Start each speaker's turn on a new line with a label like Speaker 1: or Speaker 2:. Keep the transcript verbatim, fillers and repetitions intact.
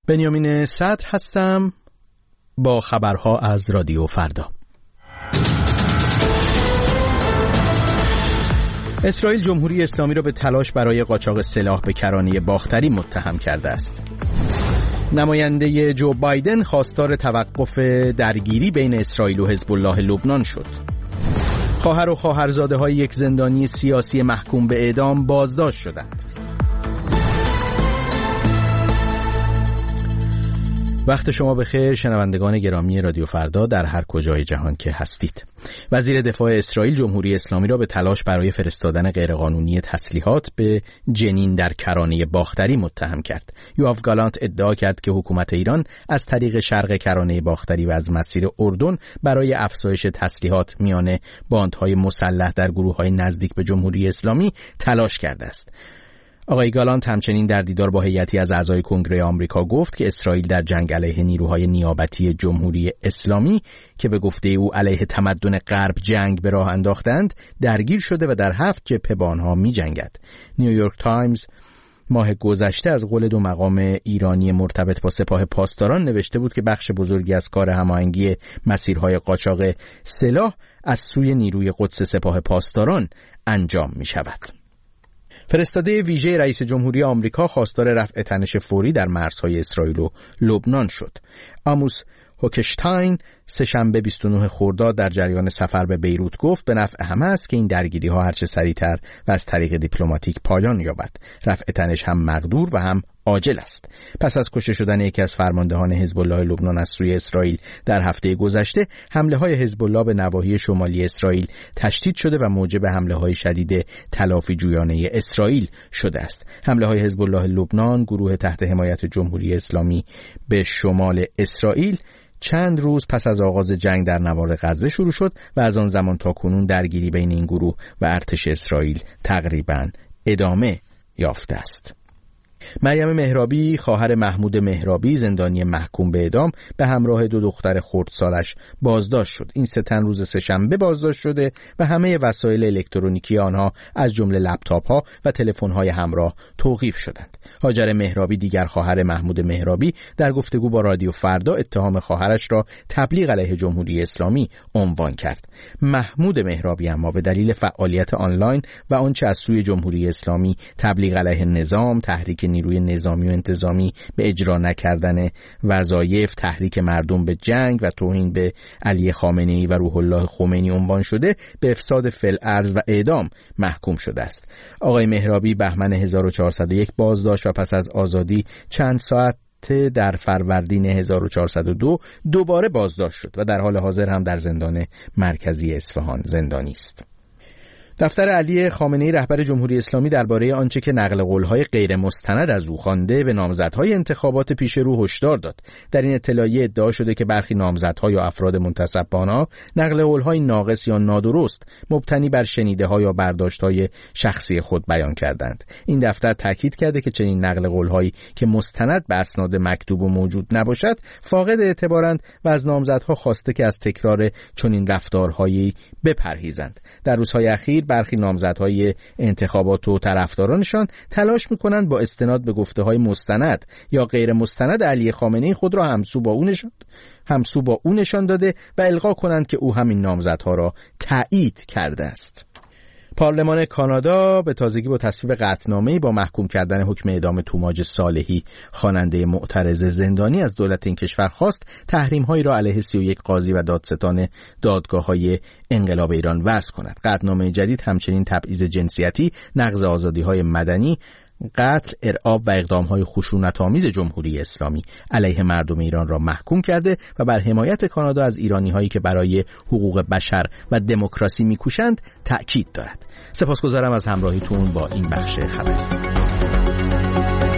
Speaker 1: بنیامین صدر هستم با خبرها از رادیو فردا. اسرائیل جمهوری اسلامی را به تلاش برای قاچاق سلاح به کرانه باختری متهم کرده است. نماینده جو بایدن خواستار توقف درگیری بین اسرائیل و حزب الله لبنان شد. خواهر و خواهرزاده های یک زندانی سیاسی محکوم به اعدام بازداشت شدند. وقت شما بخیر شنوندگان گرامی رادیو فردا در هر کجای جهان که هستید. وزیر دفاع اسرائیل جمهوری اسلامی را به تلاش برای فرستادن غیرقانونی تسلیحات به جنین در کرانه باختری متهم کرد. یوآف گالانت ادعا کرد که حکومت ایران از طریق شرق کرانه باختری و از مسیر اردن برای افزایش تسلیحات میان باندهای مسلح در گروه‌های نزدیک به جمهوری اسلامی تلاش کرده است. آقای گالانت همچنین در دیدار با هیئتی از اعضای کنگره آمریکا گفت که اسرائیل در جنگ علیه نیروهای نیابتی جمهوری اسلامی که به گفته او علیه تمدن غرب جنگ به راه انداختند درگیر شده و در هفت جبهه با آنها می جنگد. نیویورک تایمز ماه گذشته از قول دو مقام ایرانی مرتبط با سپاه پاسداران نوشته بود که بخش بزرگی از کار هماهنگی مسیرهای قاچاق سلاح از سوی نیروی قدس سپاه پاسداران انجام می شود. فرستاده ویژه رئیس جمهوری آمریکا خواستار رفع تنش فوری در مرزهای اسرائیل و لبنان شد. آموس هوکشتاین سه‌شنبه بیست و نه خرداد در جریان سفر به بیروت گفت به نفع همه است که این درگیری ها هرچه سریعتر و از طریق دیپلماتیک پایان یابد. رفع تنش هم مقدور و هم عاجل است. پس از کشته شدن یکی از فرماندهان حزب الله لبنان از سوی اسرائیل در هفته گذشته، حمله های حزب الله به نواحی شمالی اسرائیل تشدید شده و موجب حمله های شدید تلافی جویانه اسرائیل شده است. حمله های حزب الله لبنان، گروه تحت حمایت جمهوری اسلامی به شمال اسرائیل، چند روز پس از آغاز جنگ در نوار غزه شروع شد و از آن زمان تا کنون درگیری بین این گروه و ارتش اسرائیل تقریباً ادامه یافته است. مریم مهرابی خواهر محمود مهرابی زندانی محکوم به اعدام به همراه دو دختر خردسالش بازداشت شد. این سه تن روز سه‌شنبه بازداشت شده و همه وسایل الکترونیکی آنها از جمله لپتاپ ها و تلفن های همراه توقیف شدند. هاجر مهرابی دیگر خواهر محمود مهرابی در گفتگو با رادیو فردا اتهام خواهرش را تبلیغ علیه جمهوری اسلامی عنوان کرد. محمود مهرابی اما به دلیل فعالیت آنلاین و آنچه از سوی جمهوری اسلامی تبلیغ علیه نظام، تحریک نیروی نظامی و انتظامی به اجرا نکردن وظایف، تحریک مردم به جنگ و توهین به علی خامنه‌ای و روح الله خمینی عنوان شده به افساد فی‌الارض و اعدام محکوم شده است. آقای مهرابی بهمن هزار و چهارصد و یک بازداشت و پس از آزادی چند ساعت در فروردین هزار و چهارصد و دو دوباره بازداشت شد و در حال حاضر هم در زندان مرکزی اصفهان زندانی است. دفتر علی خامنه‌ای رهبر جمهوری اسلامی درباره آنچه که نقل قول‌های غیر مستند از او خوانده به نامزدهای انتخابات پیش رو هشدار داد. در این اطلاعیه ادعا شده که برخی نامزدها یا افراد منتسب به آنها نقل قول‌های ناقص یا نادرست مبتنی بر شنیده‌ها یا برداشت‌های شخصی خود بیان کردند. این دفتر تاکید کرده که چنین نقل قول‌هایی که مستند به اسناد مکتوب و موجود نباشد فاقد اعتبارند و از نامزدها خواسته که از تکرار چنین رفتارهایی بپرهیزند. در روزهای اخیر برخی نامزدهای انتخابات و طرفدارانشان تلاش می‌کنند با استناد به گفته‌های مستند یا غیر مستند علی خامنه‌ای خود را همسو با او نشان همسو با او نشان داده و القا کنند که او همین نامزدها را تایید کرده است. پارلمان کانادا به تازگی با تصویب قطعنامه‌ای با محکوم کردن حکم اعدام توماج صالحی خواننده معترض زندانی از دولت این کشور خواست تحریم‌هایی را علیه سی و یک قاضی و دادستان دادگاه‌های انقلاب ایران وضع کند. قطعنامه جدید همچنین تبعیض جنسیتی، نقض آزادی‌های مدنی، قتل، ارعاب و اقدام‌های خشونت‌آمیز جمهوری اسلامی علیه مردم ایران را محکوم کرده و بر حمایت کانادا از ایرانی‌هایی که برای حقوق بشر و دموکراسی می‌کوشند تأکید دارد. سپاسگزارم از همراهیتون با این بخش خبری.